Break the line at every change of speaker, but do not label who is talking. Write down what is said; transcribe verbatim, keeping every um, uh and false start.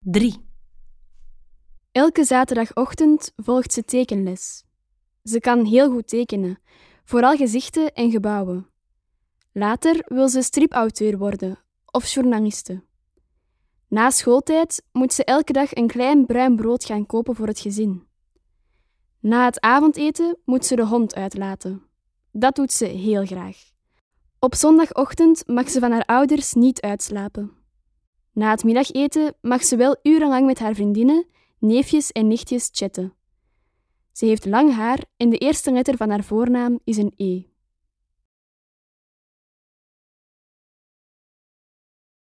drie.
Elke zaterdagochtend volgt ze tekenles. Ze kan heel goed tekenen, vooral gezichten en gebouwen. Later wil ze stripauteur worden of journaliste. Na schooltijd moet ze elke dag een klein bruin brood gaan kopen voor het gezin. Na het avondeten moet ze de hond uitlaten. Dat doet ze heel graag. Op zondagochtend mag ze van haar ouders niet uitslapen. Na het middageten mag ze wel urenlang met haar vriendinnen, neefjes en nichtjes chatten. Ze heeft lang haar en de eerste letter van haar voornaam is een E.